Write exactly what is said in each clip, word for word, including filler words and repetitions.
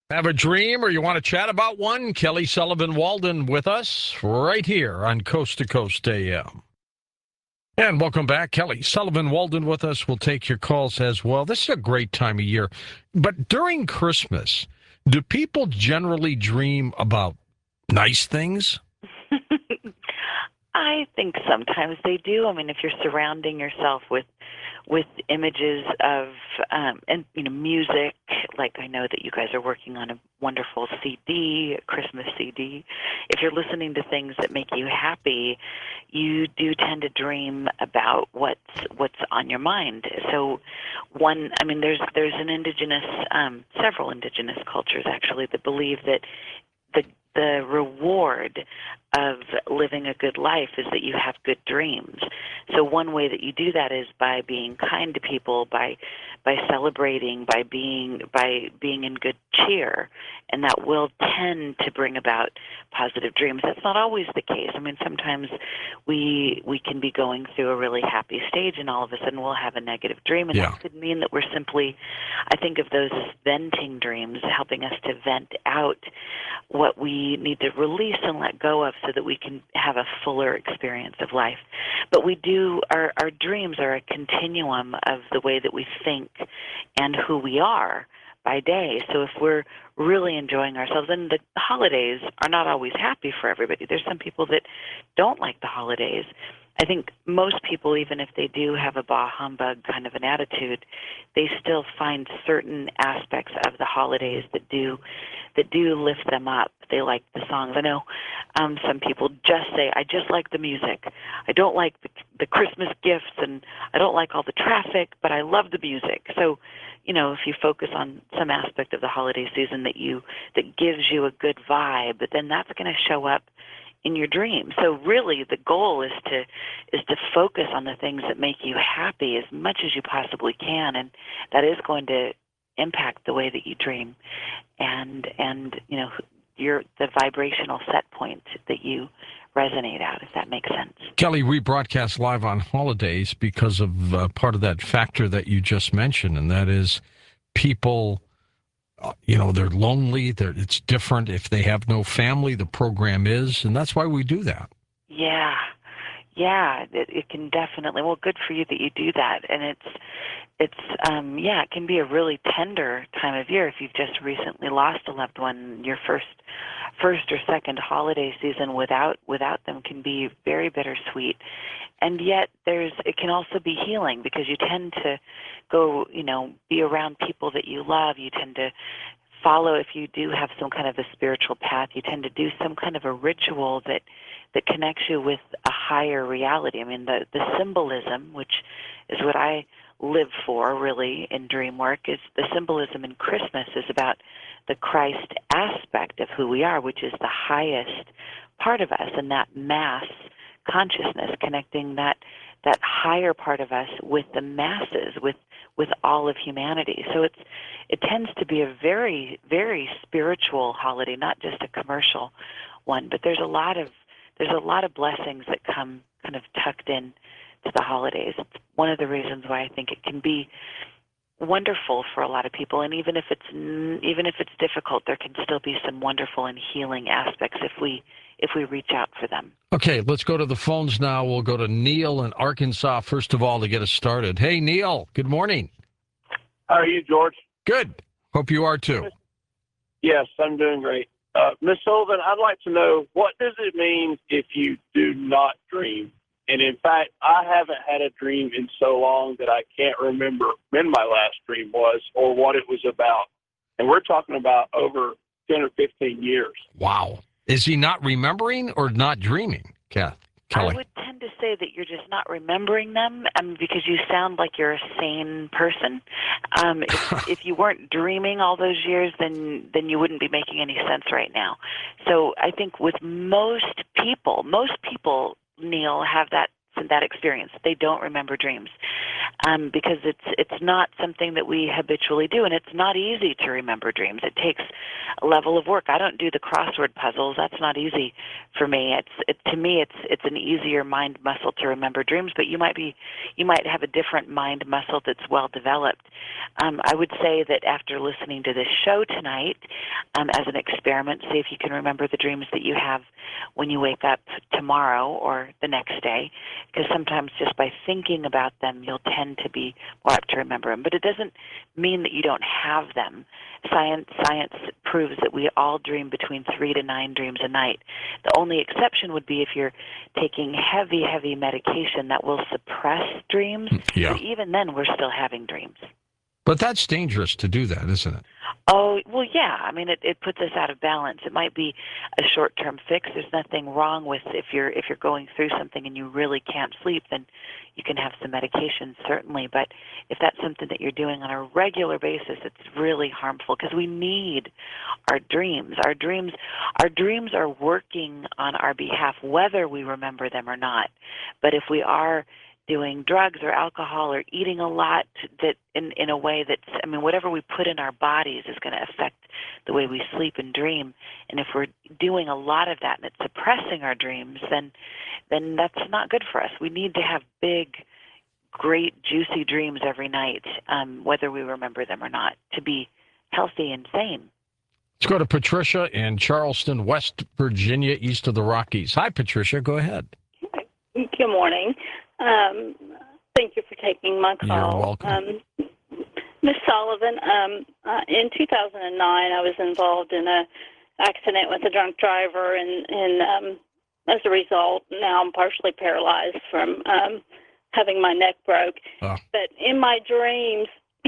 Have a dream or you want to chat about one? Kelly Sullivan Walden with us right here on Coast to Coast A M. And welcome back. Kelly Sullivan Walden with us. We'll take your calls as well. This is a great time of year. But during Christmas, do people generally dream about nice things? I think sometimes they do. I mean, if you're surrounding yourself with with images of um, and you know music, like I know that you guys are working on a wonderful C D, a Christmas C D. If you're listening to things that make you happy, you do tend to dream about what's what's on your mind. So, one, I mean, there's there's an indigenous, um, several indigenous cultures actually that believe that the the reward of living a good life is that you have good dreams. So one way that you do that is by being kind to people, by by celebrating, by being by being in good cheer, and that will tend to bring about positive dreams. That's not always the case. I mean, sometimes we we can be going through a really happy stage, and all of a sudden we'll have a negative dream, and Yeah. that could mean that we're simply, I think of those as venting dreams, helping us to vent out what we need to release and let go of so that we can have a fuller experience of life. But we do, our, our dreams are a continuum of the way that we think and who we are by day. So if we're really enjoying ourselves, and the holidays are not always happy for everybody. There's some people that don't like the holidays. I think most people, even if they do have a bah humbug kind of an attitude, they still find certain aspects of the holidays that do that do lift them up. They like the songs. I know um, some people just say, I just like the music. I don't like the, the Christmas gifts, and I don't like all the traffic, but I love the music. So, you know, if you focus on some aspect of the holiday season that you that gives you a good vibe, but then that's going to show up in your dream. So really the goal is to is to focus on the things that make you happy as much as you possibly can, and that is going to impact the way that you dream and and you know your the vibrational set point that you resonate at, if that makes sense. Kelly, we broadcast live on holidays because of uh, part of that factor that you just mentioned, and that is people, uh, you know, they're lonely. They're, it's different. If they have no family, the program is, and that's why we do that. Yeah. Yeah, it, it can definitely. Well, good for you that you do that, and it's, it's, um, yeah, it can be a really tender time of year if you've just recently lost a loved one. Your first, first or second holiday season without without them can be very bittersweet, and yet there's it can also be healing because you tend to go, you know, be around people that you love. You tend to follow, if you do have some kind of a spiritual path, you tend to do some kind of a ritual that that connects you with a higher reality. I mean, the, the symbolism, which is what I live for really in dream work, is the symbolism in Christmas is about the Christ aspect of who we are, which is the highest part of us, and that mass consciousness, connecting that that higher part of us with the masses, with with all of humanity. So it's it tends to be a very, very spiritual holiday, not just a commercial one. But there's a lot of there's a lot of blessings that come kind of tucked in to the holidays. It's one of the reasons why I think it can be wonderful for a lot of people, and even if it's even if it's difficult, there can still be some wonderful and healing aspects if we if we reach out for them. Okay, let's go to the phones now. We'll go to Neil in Arkansas first of all to get us started. Hey, Neil. Good morning. How are you, George? Good. Hope you are too. Yes, I'm doing great. Uh, Miss Sullivan, I'd like to know, what does it mean if you do not dream? And in fact, I haven't had a dream in so long that I can't remember when my last dream was or what it was about. And we're talking about over ten or fifteen years. Wow. Is he not remembering or not dreaming, Kath? Kelly? I would tend to say that you're just not remembering them um, because you sound like you're a sane person. Um, if, if you weren't dreaming all those years, then then you wouldn't be making any sense right now. So I think with most people, most people, Neil, have that that experience. They don't remember dreams um, because it's it's not something that we habitually do, and it's not easy to remember dreams. It takes a level of work. I don't do the crossword puzzles. That's not easy for me. It's it, to me, it's it's an easier mind muscle to remember dreams. But you might be you might have a different mind muscle that's well developed. Um, I would say that after listening to this show tonight, um, as an experiment, see if you can remember the dreams that you have when you wake up tomorrow or the next day, because sometimes just by thinking about them, you'll tend to be more apt to remember them. But it doesn't mean that you don't have them. Science science proves that we all dream between three to nine dreams a night. The only exception would be if you're taking heavy, heavy medication that will suppress dreams. Yeah. But even then, we're still having dreams. But that's dangerous to do that, isn't it? Oh, well, yeah. I mean, it, it puts us out of balance. It might be a short-term fix. There's nothing wrong with if you're if you're going through something and you really can't sleep, then you can have some medication, certainly. But if that's something that you're doing on a regular basis, it's really harmful because we need our dreams. Our dreams, our dreams are working on our behalf, whether we remember them or not. But if we are doing drugs or alcohol or eating a lot that in, in a way that's, I mean, whatever we put in our bodies is going to affect the way we sleep and dream. And if we're doing a lot of that and it's suppressing our dreams, then then that's not good for us. We need to have big, great, juicy dreams every night, um, whether we remember them or not, to be healthy and sane. Let's go to Patricia in Charleston, West Virginia, east of the Rockies. Hi, Patricia. Go ahead. Good morning. Um, thank you for taking my call. You're welcome. Um, Miz Sullivan, um, uh, in two thousand nine, I was involved in an accident with a drunk driver, and, and um, as a result, now I'm partially paralyzed from um, having my neck broke. Oh. But in my dreams,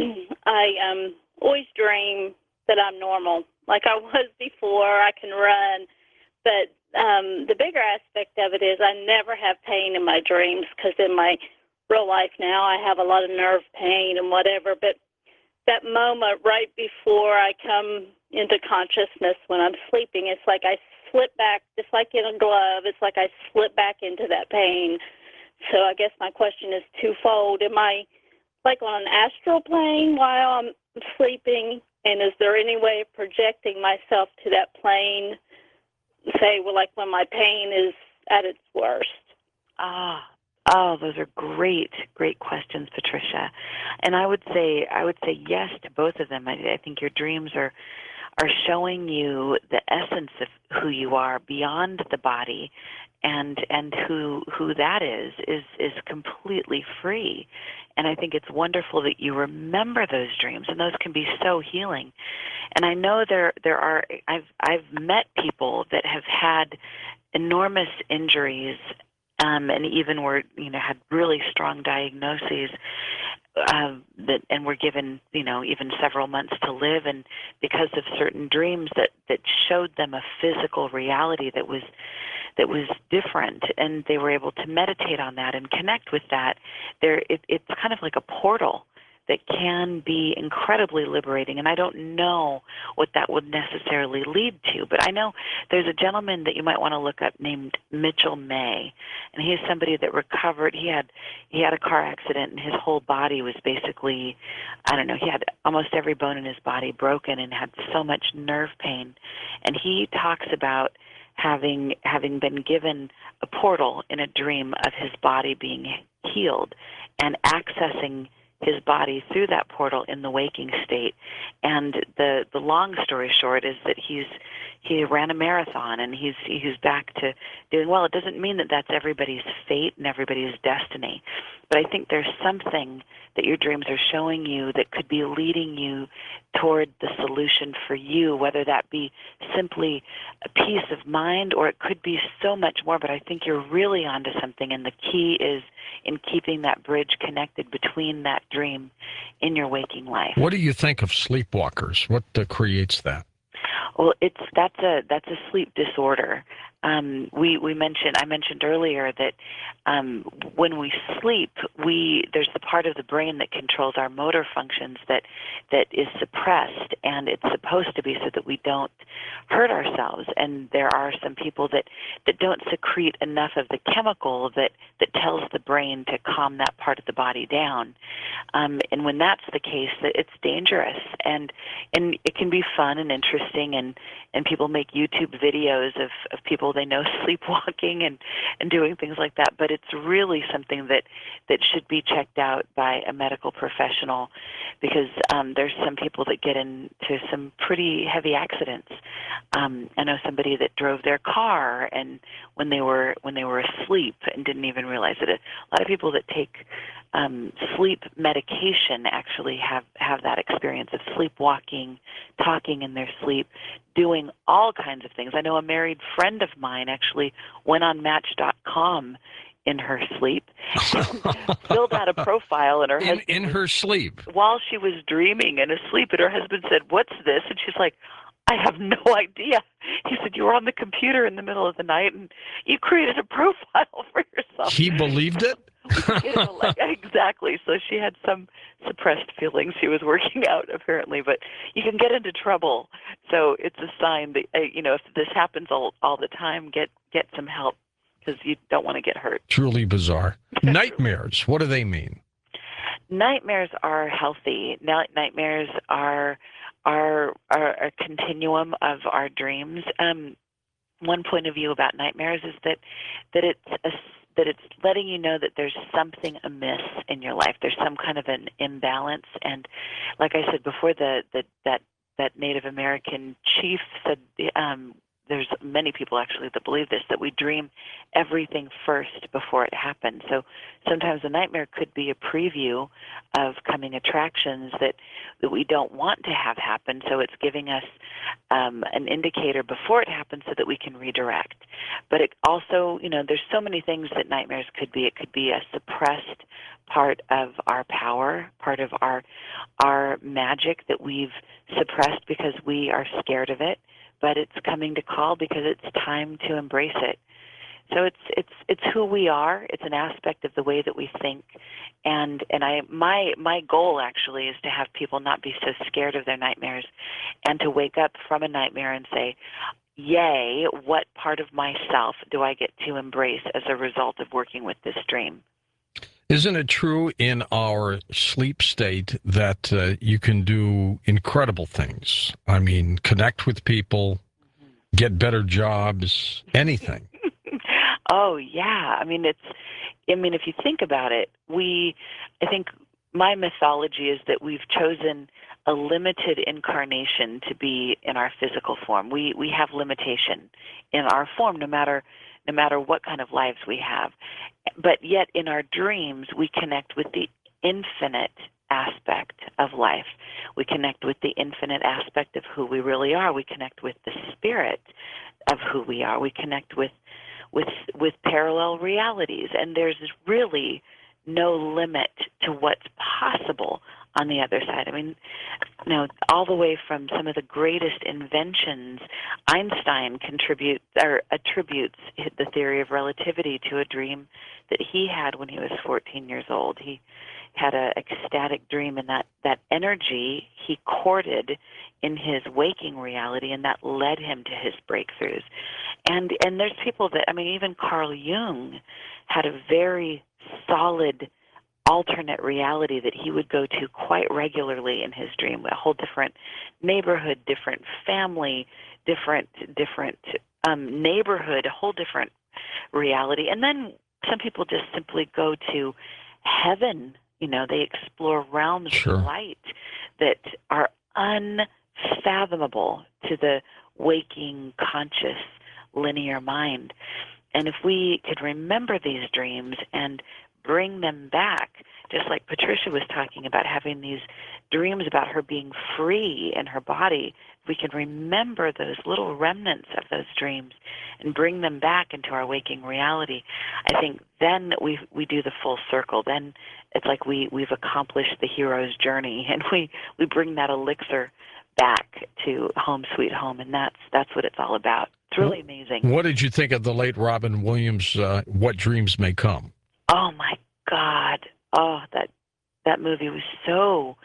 I um, always dream that I'm normal, like I was before. I can run, but Um, the bigger aspect of it is I never have pain in my dreams because in my real life now I have a lot of nerve pain and whatever. But that moment right before I come into consciousness when I'm sleeping, it's like I slip back, just like in a glove. It's like I slip back into that pain. So I guess my question is twofold. Am I like on an astral plane while I'm sleeping? And is there any way of projecting myself to that plane? Say, well, like when my pain is at its worst. Ah, oh, those are great, great questions, Patricia. And I would say, I would say yes to both of them. I, I think your dreams are are showing you the essence of who you are beyond the body, and and who who that is is is completely free. And I think it's wonderful that you remember those dreams, and those can be so healing. And I know there there are I've I've met people that have had enormous injuries, um, and even were you know had really strong diagnoses, uh, that and were given you know even several months to live, and because of certain dreams that that showed them a physical reality that was that was different, and they were able to meditate on that and connect with that. There, it, it's kind of like a portal that can be incredibly liberating, and I don't know what that would necessarily lead to, but I know there's a gentleman that you might want to look up named Mitchell May, and he's somebody that recovered. He had he had a car accident, and his whole body was basically, I don't know, he had almost every bone in his body broken and had so much nerve pain, and he talks about having having been given a portal in a dream of his body being healed and accessing his body through that portal in the waking state. And the the long story short is that he's he ran a marathon, and he's he's back to doing well. It doesn't mean that that's everybody's fate and everybody's destiny, but I think there's something that your dreams are showing you that could be leading you toward the solution for you, whether that be simply a peace of mind or it could be so much more. But I think you're really onto something, and the key is in keeping that bridge connected between that dream in your waking life. What do you think of sleepwalkers? What uh, creates that? Well, it's that's a that's a sleep disorder. Um, we we mentioned I mentioned earlier that um, when we sleep, we there's the part of the brain that controls our motor functions that that is suppressed, and it's supposed to be so that we don't hurt ourselves. And there are some people that, that don't secrete enough of the chemical that, that tells the brain to calm that part of the body down. Um, and when that's the case, that it's dangerous. And and it can be fun and interesting, and, and people make YouTube videos of, of people they know sleepwalking and, and doing things like that. But it's really something that, that should be checked out by a medical professional, because um, there's some people that get into some pretty heavy accidents. Um, I know somebody that drove their car and when they were when they were asleep and didn't even realize it. A lot of people that take um, sleep medication actually have, have that experience of sleepwalking, talking in their sleep, doing all kinds of things. I know a married friend of mine actually went on Match dot com in her sleep, filled out a profile, and her in, husband in was, her sleep while she was dreaming and asleep, and her husband said, "What's this?" And she's like, "I have no idea." He said, "You were on the computer in the middle of the night and you created a profile for yourself." He believed it. You know, like, exactly. So she had some suppressed feelings she was working out, apparently. But you can get into trouble. So it's a sign that, uh, you know, if this happens all all the time, get get some help, because you don't want to get hurt. Truly bizarre. Nightmares, what do they mean? Nightmares are healthy. Night- Nightmares are, are are a continuum of our dreams. Um, one point of view about nightmares is that that it's a, that it's letting you know that there's something amiss in your life. There's some kind of an imbalance. And like I said before, the, the that that Native American chief said, um, there's many people actually that believe this, that we dream everything first before it happens. So sometimes a nightmare could be a preview of coming attractions that, that we don't want to have happen. So it's giving us um, an indicator before it happens so that we can redirect. But it also, you know, there's so many things that nightmares could be. It could be a suppressed part of our power, part of our our magic that we've suppressed because we are scared of it. But it's coming to call because it's time to embrace it. So it's it's it's who we are. It's an aspect of the way that we think, and and I my my goal actually is to have people not be so scared of their nightmares, and to wake up from a nightmare and say, "Yay! What part of myself do I get to embrace as a result of working with this dream?" Isn't it true in our sleep state that uh, you can do incredible things? I mean, connect with people, get better jobs, anything. Oh, yeah. I mean, it's, I mean, if you think about it, we, I think my mythology is that we've chosen a limited incarnation to be in our physical form. We, we have limitation in our form, no matter no matter what kind of lives we have. But yet in our dreams, we connect with the infinite aspect of life. We connect with the infinite aspect of who we really are. We connect with the spirit of who we are. We connect with with with parallel realities. And there's really no limit to what's possible on the other side. I mean, you know, all the way from some of the greatest inventions, Einstein contribute or attributes the theory of relativity to a dream that he had when he was fourteen years old. He had an ecstatic dream, and that, that energy he courted in his waking reality, and that led him to his breakthroughs. And and there's people that, I mean, even Carl Jung had a very solid alternate reality that he would go to quite regularly in his dream, a whole different neighborhood, different family, different different um, neighborhood, a whole different reality. And then some people just simply go to heaven. You know, they explore realms Sure. of light that are unfathomable to the waking, conscious, linear mind. And if we could remember these dreams and bring them back, just like Patricia was talking about having these dreams about her being free in her body, if we can remember those little remnants of those dreams and bring them back into our waking reality, I think then we we do the full circle. Then it's like we, we've accomplished the hero's journey, and we, we bring that elixir back to home sweet home, and that's that's what it's all about. It's really amazing. What did you think of the late Robin Williams, uh, What Dreams May Come? Oh my God! Oh, that that movie was so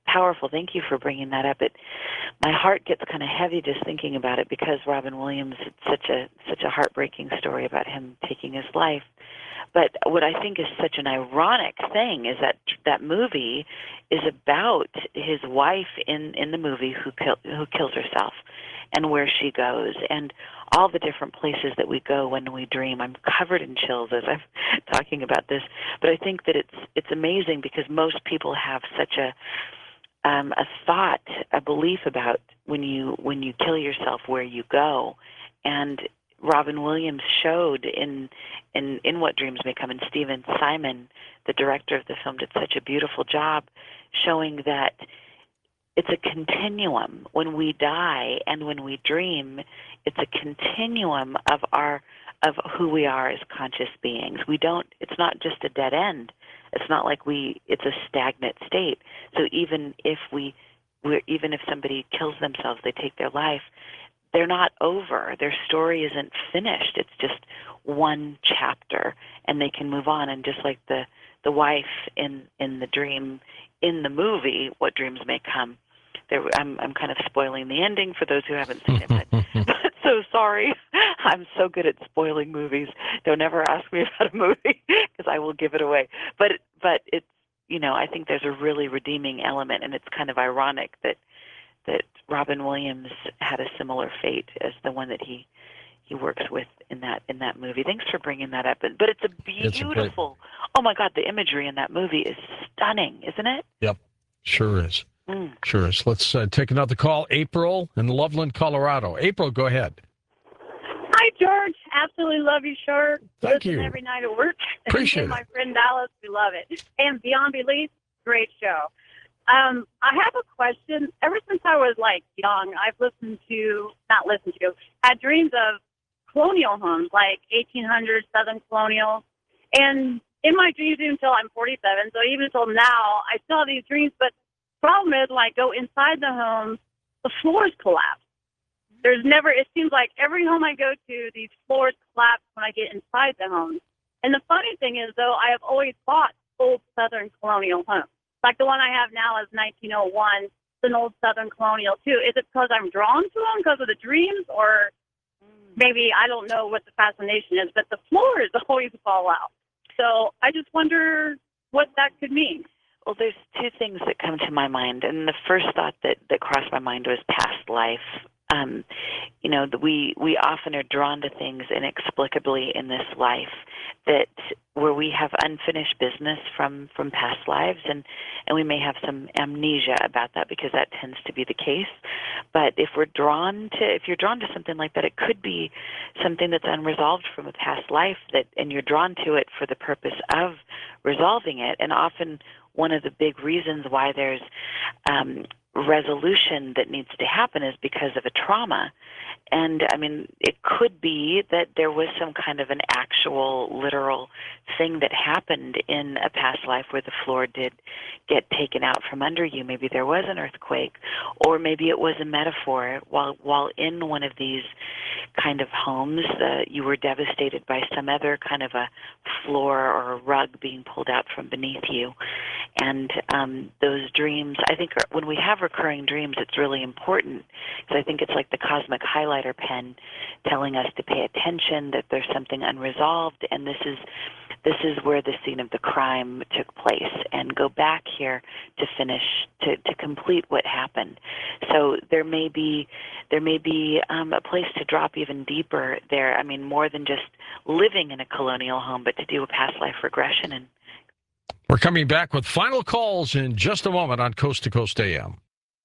powerful. Thank you for bringing that up. It, my heart gets kind of heavy just thinking about it because Robin Williams, it's such a such a heartbreaking story about him taking his life. But what I think is such an ironic thing is that that movie is about his wife in, in the movie who kill, who kills herself and where she goes and all the different places that we go when we dream. I'm covered in chills as I'm talking about this, but I think that it's it's amazing because most people have such a um, a thought, a belief about when you when you kill yourself where you go, and Robin Williams showed in in in What Dreams May Come, and Stephen Simon, the director of the film, did such a beautiful job showing that it's a continuum. When we die and when we dream, it's a continuum of our of who we are as conscious beings. We don't. It's not just a dead end. It's not like we. It's a stagnant state. So even if we, we're, even if somebody kills themselves, they take their life. They're not over. Their story isn't finished. It's just one chapter, and they can move on. And just like the the wife in in the dream in the movie, What Dreams May Come. There, I'm I'm kind of spoiling the ending for those who haven't seen it. But, but so sorry. I'm so good at spoiling movies. Don't ever ask me about a movie because I will give it away. But but it's you know I think there's a really redeeming element, and it's kind of ironic that that Robin Williams had a similar fate as the one that he he works with in that in that movie. Thanks for bringing that up. But it's a beautiful. It's a great... Oh my God, the imagery in that movie is stunning, isn't it? Yep, sure is. Mm. Sure is. Let's uh, take another call. April in Loveland, Colorado. April, go ahead. Hi, George. Absolutely love your show. Thank Listen you. every night at work. Appreciate and it. My friend Dallas, we love it. And Beyond Belief, great show. Um, I have a question. Ever since I was like young, I've listened to, not listened to, had dreams of colonial homes, like eighteen hundreds Southern colonial. And in my dreams, even until I'm forty-seven, so even until now, I still have these dreams. But the problem is, when I go inside the home, the floors collapse. There's never, it seems like every home I go to, these floors collapse when I get inside the home. And the funny thing is, though, I have always bought old Southern colonial homes. Like the one I have now is nineteen oh one. It's an old Southern colonial, too. Is it because I'm drawn to them because of the dreams? Or maybe I don't know what the fascination is, but the floors always fall out. So I just wonder what that could mean. Well, there's two things that come to my mind. And the first thought that, that crossed my mind was past life. Um, you know, we we often are drawn to things inexplicably in this life that where we have unfinished business from, from past lives, and, and we may have some amnesia about that because that tends to be the case. But if we're drawn to, if you're drawn to something like that, it could be something that's unresolved from a past life that, and you're drawn to it for the purpose of resolving it. And often one of the big reasons why there's um, resolution that needs to happen is because of a trauma. And I mean, it could be that there was some kind of an actual literal thing that happened in a past life where the floor did get taken out from under you. Maybe there was an earthquake, or maybe it was a metaphor. While while in one of these kind of homes, uh, you were devastated by some other kind of a floor or a rug being pulled out from beneath you. And um, those dreams, I think are, when we have recurring dreams, it's really important because I think it's like the cosmic highlighter pen telling us to pay attention, that there's something unresolved, and this is this is where the scene of the crime took place, and go back here to finish, to, to complete what happened. So there may be there may be um, a place to drop even deeper there. I mean, more than just living in a colonial home, but to do a past life regression. And we're coming back with final calls in just a moment on Coast to Coast A M.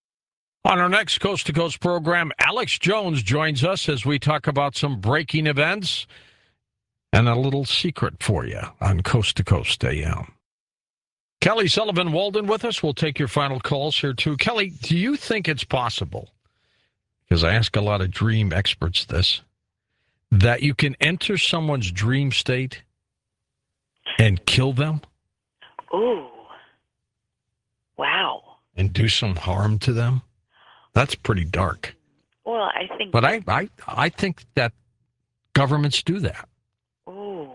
On our next Coast to Coast program, Alex Jones joins us as we talk about some breaking events and a little secret for you on Coast to Coast A M. Kelly Sullivan Walden with us. We'll take your final calls here, too. Kelly, do you think it's possible, because I ask a lot of dream experts this, that you can enter someone's dream state and kill them? ooh, wow. And do some harm to them? That's pretty dark. Well, I think. But I, I, I think that governments do that. Ooh.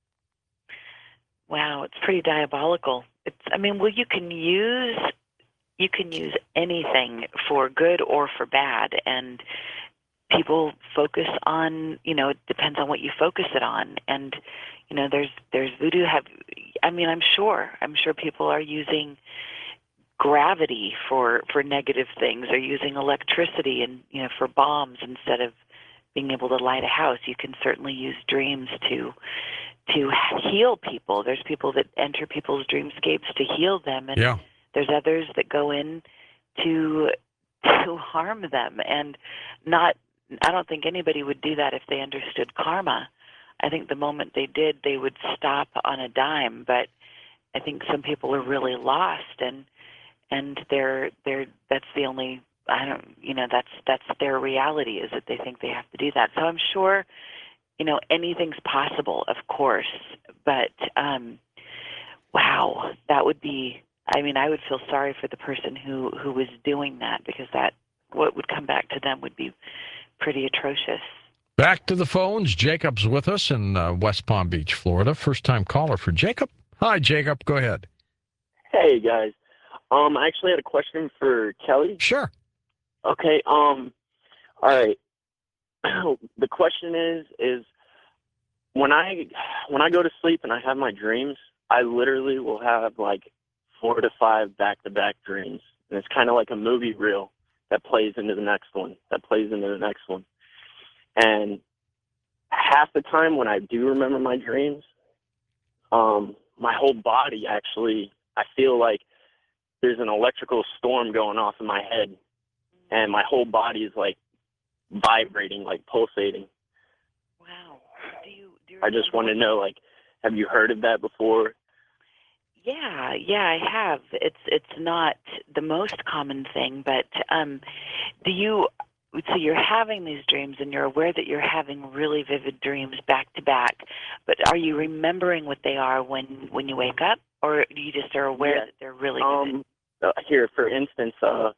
Wow, it's pretty diabolical. It's. I mean, well, you can use you can use anything for good or for bad, and people focus on, you know, it depends on what you focus it on. And, you know, there's there's voodoo have, I mean, I'm sure, I'm sure people are using gravity for, for negative things, or using electricity and, you know, for bombs instead of being able to light a house. You can certainly use dreams to to heal people. There's people that enter people's dreamscapes to heal them, and Yeah. there's others that go in to to harm them. And not, I don't think anybody would do that if they understood karma. I think the moment they did, they would stop on a dime. But I think some people are really lost, and and they're they're that's the only, I don't, you know, that's that's their reality, is that they think they have to do that. So I'm sure, you know, anything's possible, of course. But um, wow, that would be, I mean, I would feel sorry for the person who, who was doing that, because that, what would come back to them would be pretty atrocious. Back to the phones. Jacob's with us in uh, West Palm Beach, Florida. First-time caller for Jacob. Hi, Jacob. Go ahead. Hey, guys. Um, I actually had a question for Kelly. Sure. Okay. Um, all right. The question is, is when I when I go to sleep and I have my dreams, I literally will have like four to five back-to-back dreams, and it's kind of like a movie reel that plays into the next one, that plays into the next one. And half the time when I do remember my dreams, um, my whole body actually, I feel like there's an electrical storm going off in my head, and my whole body is like vibrating, like pulsating. Wow. Do you, do you I just remember want to know, like, have you heard of that before? Yeah, yeah, I have. It's it's not the most common thing, but um, do you? So you're having these dreams, and you're aware that you're having really vivid dreams back to back. But are you remembering what they are when when you wake up, or you just are aware Yeah. that they're really vivid? Um, uh, here, for instance, uh,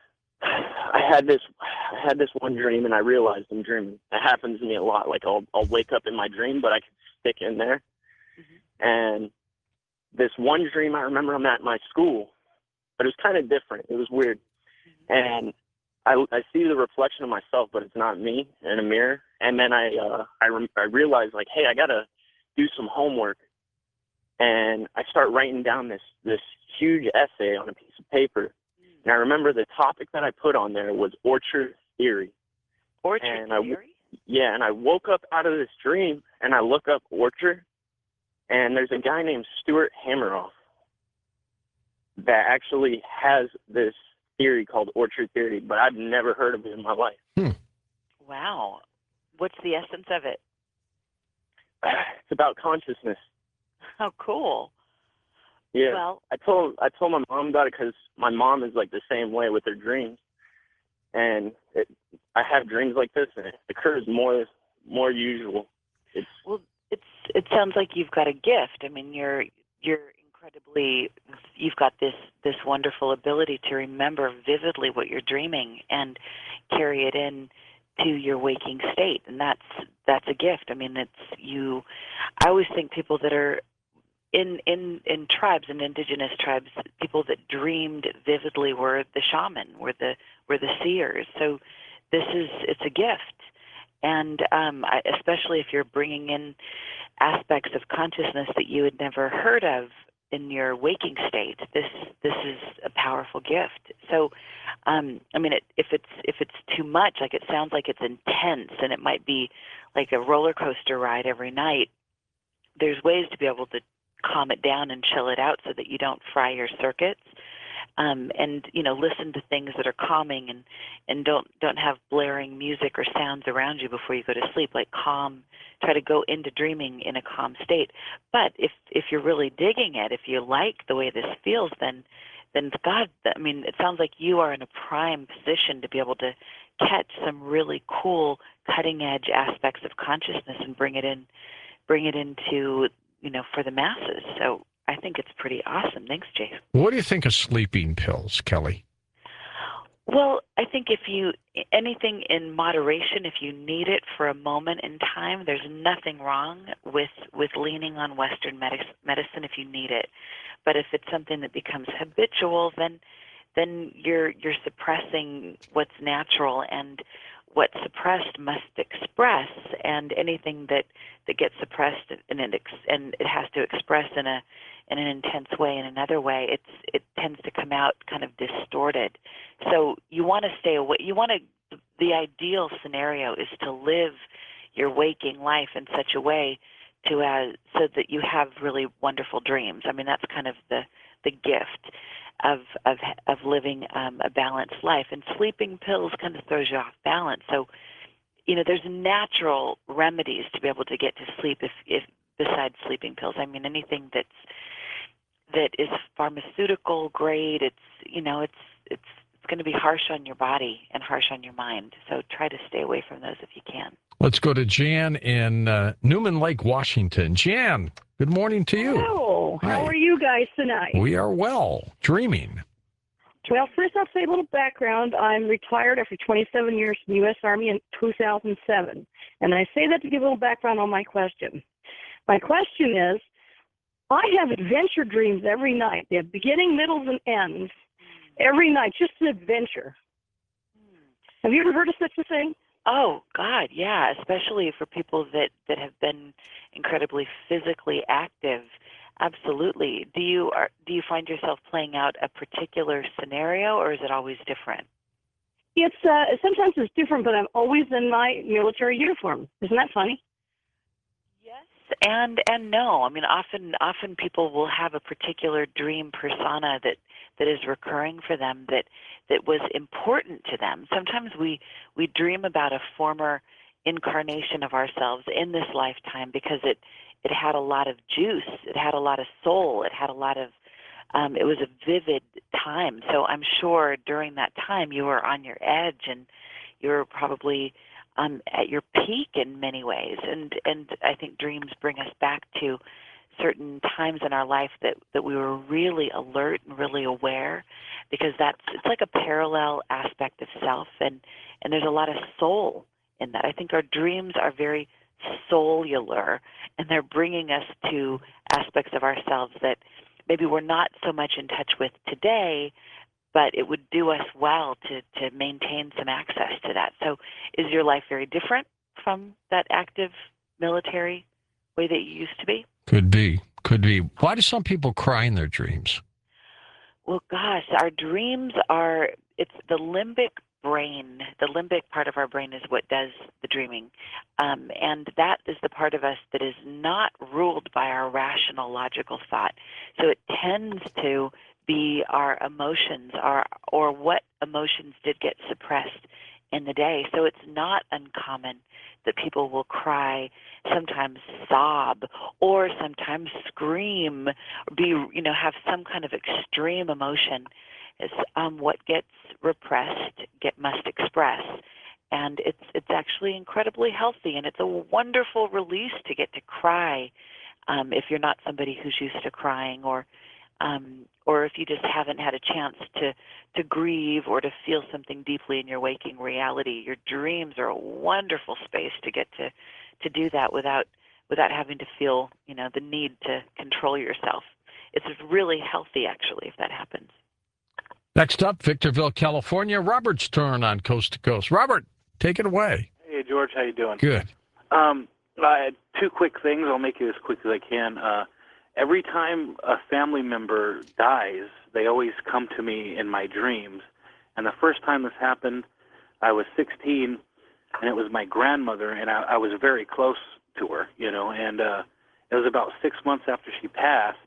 I had this, I had this one dream, and I realized I'm dreaming. It happens to me a lot. Like I'll, I'll wake up in my dream, but I can stick in there. Mm-hmm. And this one dream, I remember I'm at my school, but it was kind of different. It was weird. Mm-hmm. And I, I see the reflection of myself, but it's not me in a mirror. And then I, uh, I, re- I realized, like, hey, I gotta do some homework. And I start writing down this, this huge essay on a piece of paper. And I remember the topic that I put on there was orchard theory. Orchard and I, theory? yeah, and I woke up out of this dream, and I look up orchard, and there's a guy named Stuart Hameroff that actually has this theory called orchard theory, but I've never heard of it in my life. Hmm. Wow. What's the essence of it? It's about consciousness. Oh, cool. Yeah. Well, I told I told my mom about it because my mom is like the same way with her dreams, and it, I have dreams like this, and it occurs more more usual. It's well, it's it sounds like you've got a gift. I mean, you're you're incredibly, you've got this this wonderful ability to remember vividly what you're dreaming and carry it in to your waking state, and that's that's a gift. I mean, it's you. I always think people that are in in in tribes and indigenous tribes, people that dreamed vividly were the shaman, were the were the seers. So this is it's a gift, and um, I, especially if you're bringing in aspects of consciousness that you had never heard of in your waking state, this this is a powerful gift. So, um, I mean, it, if it's if it's too much, like it sounds like it's intense, and it might be like a roller coaster ride every night. There's ways to be able to calm it down and chill it out so that you don't fry your circuits. Um, and you know, listen to things that are calming, and, and don't don't have blaring music or sounds around you before you go to sleep. Like calm, try to go into dreaming in a calm state. But if if you're really digging it, if you like the way this feels, then then God, I mean, it sounds like you are in a prime position to be able to catch some really cool, cutting edge aspects of consciousness and bring it in, bring it into, you know, for the masses. So I think it's pretty awesome. Thanks, Jason. What do you think of sleeping pills, Kelly? Well, I think if you, anything in moderation, if you need it for a moment in time, there's nothing wrong with, with leaning on Western medicine if you need it. But if it's something that becomes habitual, then then you're you're suppressing what's natural, and what's suppressed must express, and anything that, that gets suppressed and it ex, and it has to express in a in an intense way, in another way, it's it tends to come out kind of distorted. So you want to stay away. You want to. The ideal scenario is to live your waking life in such a way to uh, so that you have really wonderful dreams. I mean, that's kind of the the gift of of of living um, a balanced life. And sleeping pills kind of throws you off balance. So, you know, there's natural remedies to be able to get to sleep if, if besides sleeping pills. I mean, anything that's that is pharmaceutical grade, it's you know, it's it's it's going to be harsh on your body and harsh on your mind. So try to stay away from those if you can. Let's go to Jan in uh, Newman Lake, Washington. Jan, good morning to you. Hello. Hi. How are you guys tonight? We are well, dreaming. Well, first I'll say a little background. I'm retired after twenty-seven years from the U S Army in two thousand seven. And I say that to give a little background on my question. My question is, I have adventure dreams every night. They have beginning, middles, and ends. Every night, just an adventure. Have you ever heard of such a thing? Oh, God, yeah, especially for people that, that have been incredibly physically active. Absolutely. Do you are, do you find yourself playing out a particular scenario, or is it always different? It's uh, sometimes it's different, but I'm always in my military uniform. Isn't that funny? Yes and and no. I mean, often often people will have a particular dream persona that, that is recurring for them that that was important to them. Sometimes we we dream about a former incarnation of ourselves in this lifetime because it it had a lot of juice, it had a lot of soul, it had a lot of um, it was a vivid time. So I'm sure during that time you were on your edge and you were probably um, at your peak in many ways. And and I think dreams bring us back to certain times in our life that, that we were really alert and really aware, because that's it's like a parallel aspect of self, and, and there's a lot of soul in that. I think our dreams are very soulular, and they're bringing us to aspects of ourselves that maybe we're not so much in touch with today, but it would do us well to, to maintain some access to that. So is your life very different from that active military way that you used to be? Could be. Could be. Why do some people cry in their dreams? Well, gosh, our dreams are, it's the limbic brain. The limbic part of our brain is what does the dreaming. Um, and that is the part of us that is not ruled by our rational, logical thought. So it tends to be our emotions, our, or what emotions did get suppressed in the day. So it's not uncommon that people will cry, sometimes sob, or sometimes scream, or be, you know, have some kind of extreme emotion. It's um, what gets repressed get must express, and it's it's actually incredibly healthy, and it's a wonderful release to get to cry um, if you're not somebody who's used to crying, or um, or if you just haven't had a chance to to grieve or to feel something deeply in your waking reality. Your dreams are a wonderful space to get to to do that without without having to feel, you know, the need to control yourself. It's really healthy, actually, if that happens. Next up, Victorville, California. Robert's turn on Coast to Coast. Robert, take it away. Hey, George, how you doing? Good. Um, I had two quick things. I'll make it as quick as I can. Uh, every time a family member dies, they always come to me in my dreams. And the first time this happened, I was sixteen, and it was my grandmother, and I, I was very close to her, you know, and uh, it was about six months after she passed.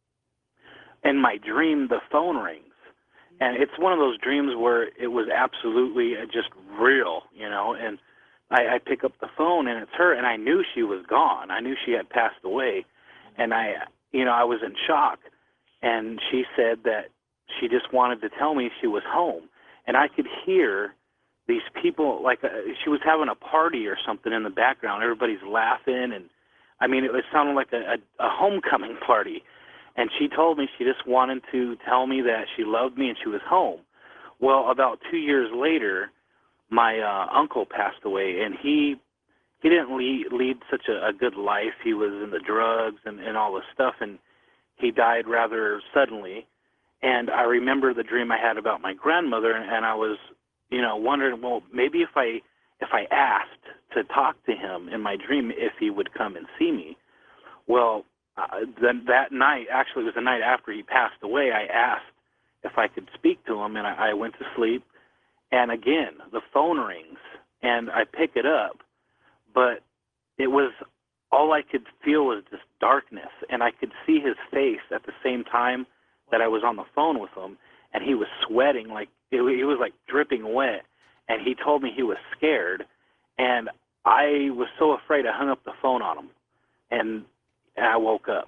In my dream, the phone rings. And it's one of those dreams where it was absolutely just real, you know, and I, I pick up the phone, and it's her, and I knew she was gone. I knew she had passed away, and I, you know, I was in shock, and she said that she just wanted to tell me she was home, and I could hear these people, like uh, she was having a party or something in the background. Everybody's laughing, and, I mean, it was sounding like a, a, a homecoming party. And she told me she just wanted to tell me that she loved me and she was home. Well, about two years later, my uh, uncle passed away, and he he didn't lead, lead such a, a good life. He was in the drugs and, and all this stuff, and he died rather suddenly. And I remember the dream I had about my grandmother, and I was, you know, wondering, well, maybe if I if I asked to talk to him in my dream, if he would come and see me. Well, uh, then that night, actually it was the night after he passed away, I asked if I could speak to him, and I, I went to sleep. And again, the phone rings, and I pick it up, but it was, all I could feel was just darkness, and I could see his face at the same time that I was on the phone with him, and he was sweating, like, it, he was like dripping wet, and he told me he was scared, and I was so afraid I hung up the phone on him, and, and I woke up.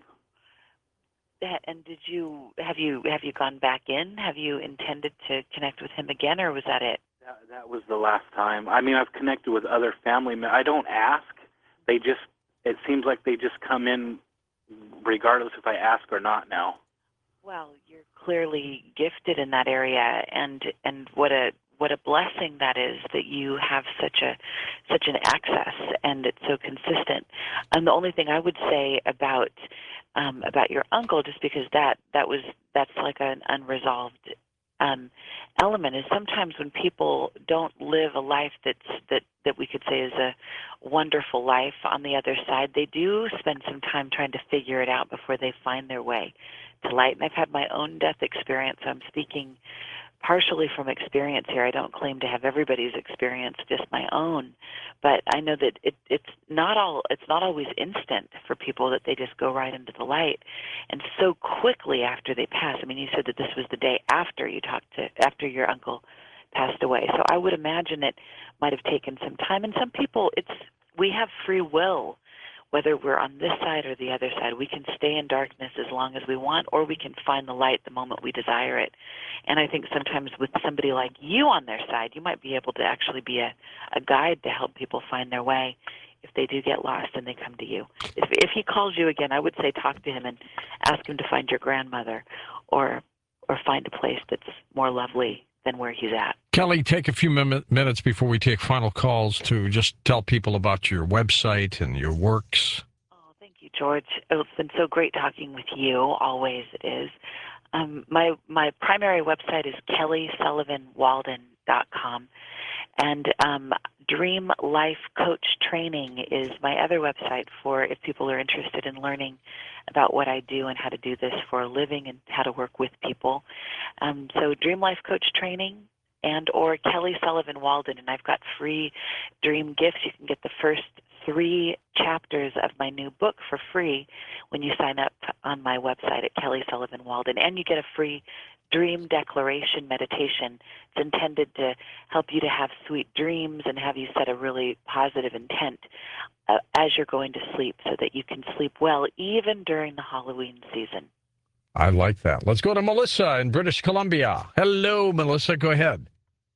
And did you have you have you gone back in? Have you intended to connect with him again, or was that it? That, that was the last time. I mean, I've connected with other family members. I don't ask. They just, it seems like they just come in regardless if I ask or not now. Well, you're clearly gifted in that area, and and what a what a blessing that is that you have such a such an access, and it's so consistent. And the only thing I would say about um, about your uncle, just because that that was that's like an unresolved um, element, is sometimes when people don't live a life that's that that we could say is a wonderful life on the other side, they do spend some time trying to figure it out before they find their way to light. And I've had my own death experience, so I'm speaking partially from experience here. I don't claim to have everybody's experience, just my own. But I know that it, it's not all it's not always instant for people, that they just go right into the light. And so quickly after they pass, I mean, you said that this was the day after you talked to after your uncle passed away. So I would imagine it might have taken some time. And some people, it's we have free will. Whether we're on this side or the other side, we can stay in darkness as long as we want, or we can find the light the moment we desire it. And I think sometimes with somebody like you on their side, you might be able to actually be a, a guide to help people find their way if they do get lost and they come to you. If, if he calls you again, I would say talk to him and ask him to find your grandmother, or or find a place that's more lovely than where he's at. Kelly, take a few min- minutes before we take final calls to just tell people about your website and your works. Oh, thank you, George. It's been so great talking with you. Always it is. Um, my my primary website is kelly sullivan walden dot com, and um, Dream Life Coach Training is my other website for if people are interested in learning about what I do and how to do this for a living and how to work with people. Um, so Dream Life Coach Training and or Kelly Sullivan Walden, and I've got free dream gifts. You can get the first three chapters of my new book for free when you sign up on my website at Kelly Sullivan Walden, and you get a free dream declaration meditation. It's intended to help you to have sweet dreams and have you set a really positive intent uh, as you're going to sleep, so that you can sleep well even during the Halloween season. I like that. Let's go to Melissa in British Columbia. Hello, Melissa. Go ahead.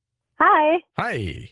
Hi. Hi.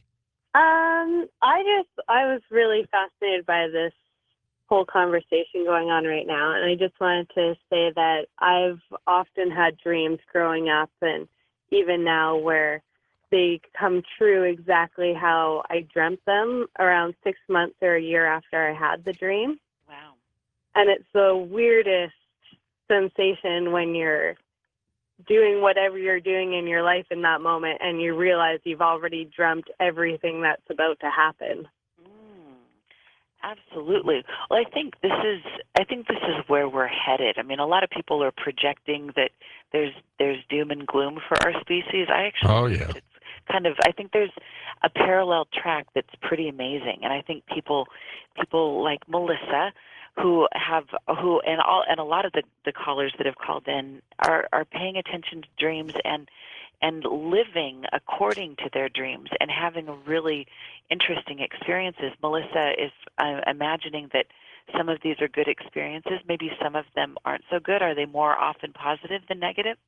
Um, I just, I was really fascinated by this whole conversation going on right now, and I just wanted to say that I've often had dreams growing up and even now where they come true exactly how I dreamt them around six months or a year after I had the dream. Wow. And it's the weirdest sensation when you're doing whatever you're doing in your life in that moment and you realize you've already dreamt everything that's about to happen. Mm, absolutely. Well, I think this is I think this is where we're headed. I mean, a lot of people are projecting that there's there's doom and gloom for our species. I actually Oh, think yeah. that it's kind of I think there's a parallel track that's pretty amazing, and I think people people like Melissa, who have who and all and a lot of the, the callers that have called in are, are paying attention to dreams and and living according to their dreams and having really interesting experiences. Melissa is uh, imagining that some of these are good experiences. Maybe some of them aren't so good. Are they more often positive than negative?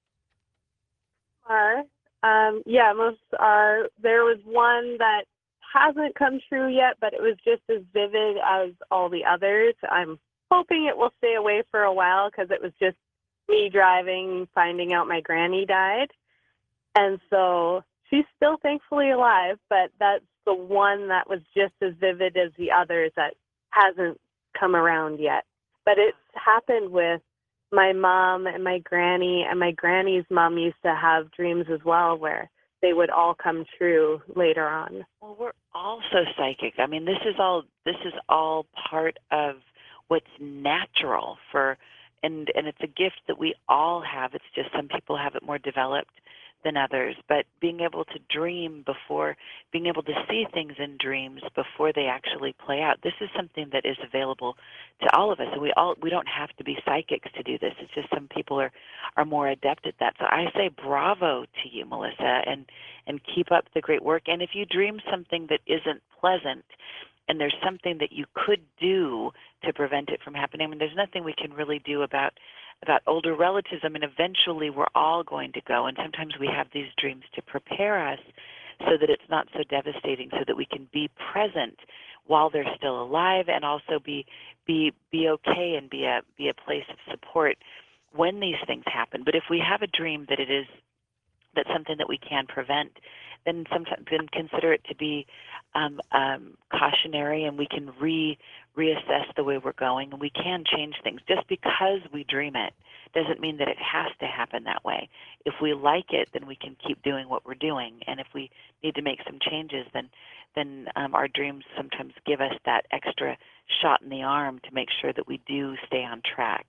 Are um, yeah, most are. There was one that hasn't come true yet, but it was just as vivid as all the others. I'm hoping it will stay away for a while because it was just me driving, finding out my granny died. And so she's still thankfully alive, but that's the one that was just as vivid as the others that hasn't come around yet. But it's happened with my mom and my granny and my granny's mom used to have dreams as well where they would all come true later on. Well, we're all so psychic. I mean, this is all this is all part of what's natural for, and and it's a gift that we all have. It's just some people have it more developed than others. But being able to dream before, being able to see things in dreams before they actually play out, this is something that is available to all of us. And we all we don't have to be psychics to do this. It's just some people are, are more adept at that. So I say bravo to you, Melissa, and and keep up the great work. And if you dream something that isn't pleasant, and there's something that you could do to prevent it from happening, I mean, there's nothing we can really do about about older relatives. I mean, eventually we're all going to go, and sometimes we have these dreams to prepare us so that it's not so devastating, so that we can be present while they're still alive, and also be be be okay and be a be a place of support when these things happen. But if we have a dream that it is that's something that we can prevent, then sometimes then consider it to be um, um, cautionary, and we can re reassess the way we're going, and we can change things. Just because we dream it doesn't mean that it has to happen that way. If we like it, then we can keep doing what we're doing, and if we need to make some changes, then then um, our dreams sometimes give us that extra shot in the arm to make sure that we do stay on track.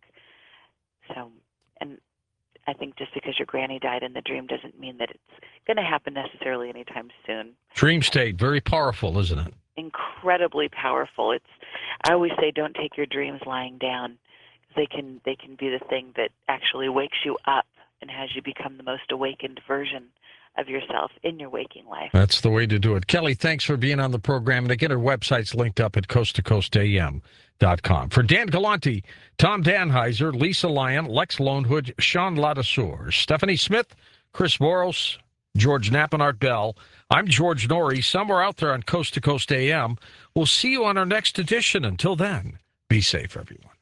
So, and I think just because your granny died in the dream doesn't mean that it's going to happen necessarily anytime soon. Dream state, very powerful, isn't it? Incredibly powerful. It's. I always say, don't take your dreams lying down. They can they can be the thing that actually wakes you up and has you become the most awakened version of yourself in your waking life. That's the way to do it. Kelly, thanks for being on the program. And again, our website's linked up at coast to coast a m dot com. For Dan Galante, Tom Danheiser, Lisa Lyon, Lex Lonehood, Sean Ladassour, Stephanie Smith, Chris Boros, George Knapp, and Art Bell, I'm George Norrie, somewhere out there on Coast to Coast A M. We'll see you on our next edition. Until then, be safe, everyone.